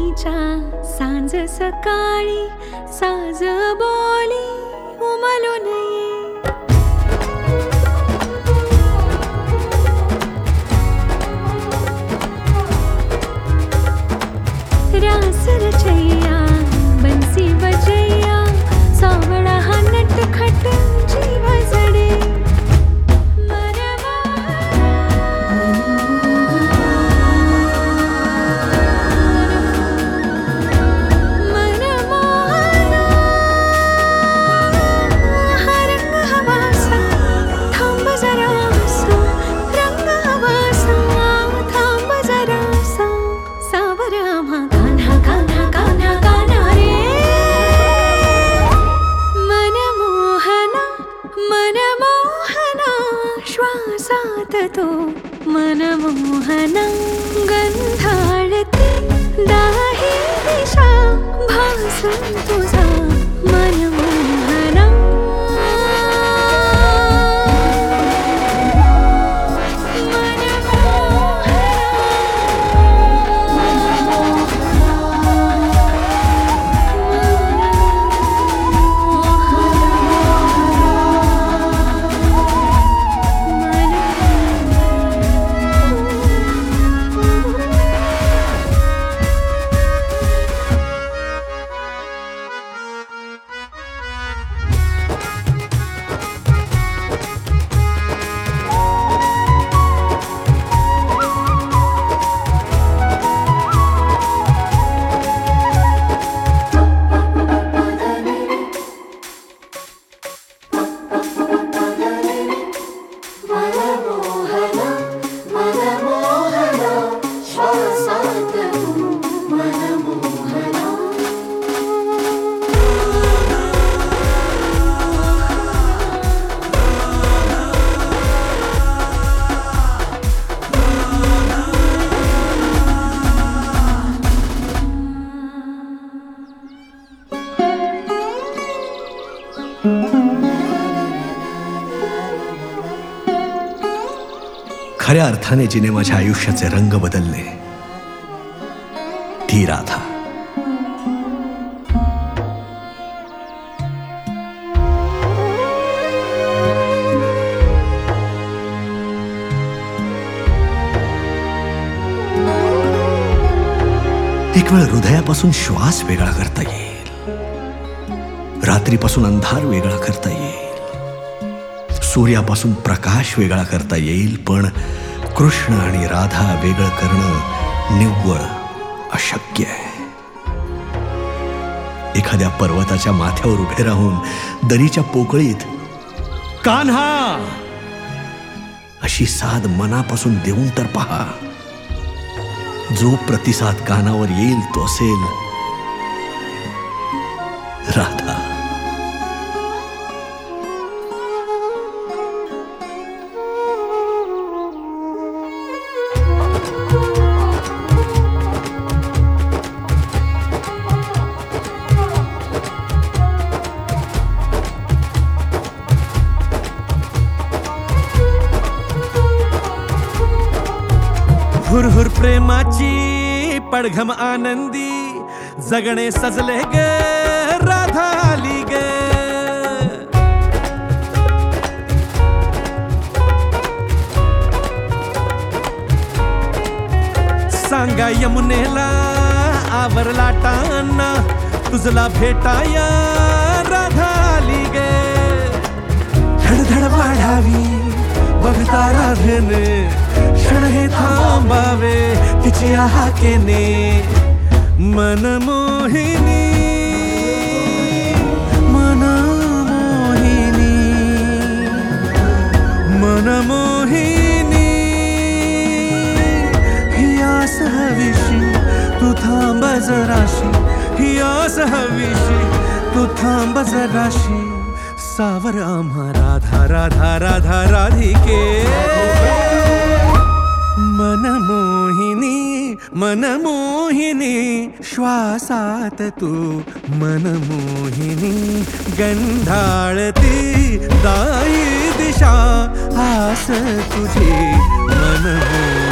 फागुनीच्या सांज सकाळी साज बोली उमलून ये. रास रचैया बंसी बजैया सावळा हा नटखट जीव जडे. श्वासात तो मनमोहना गंधाळती दाही दिशा भास तुझा मनमोहना. खऱ्या अर्थाने जिने माझ्या आयुष्याचे रंग बदलले ती राधा. एक वेळ हृदयापासून श्वास वेगळा करता येईल, रात्रीपासून अंधार वेगळा करता येईल, सूर्यापासून प्रकाश वेगळा करता येईल, पण कृष्ण आणि राधा वेगळं करणं निव्वळ अशक्य आहे. एखाद्या पर्वताच्या माथ्यावर उभे राहून दरीच्या पोकळीत कान्हा अशी साद मनापासून देऊन तर पहा. जो प्रतिसाद कानावर येईल तो असेल राधा. हुरहुर प्रेमाची पडघम आनंदी जगणे सजले ग राधा आली ग. सांगा यमुनेला आवर लाटांना तुझला भेटाया राधा आली ग. धडधड वाढावी बघता राधेने क्षण हे थांबावे तिची हाकेने. मनमोहिनी मनमोहिनी मनमोहिनी ही आस हवीशी तू थांब जराशी. ही आस हवीशी तू थांब जराशी. सावर आम्हा राधा राधा राधा राधिके. मनमोहिनी मनमोहिनी श्वासात तू मनमोहिनी गंधाळती दाई दिशा आस तुझी मनमोहिनी.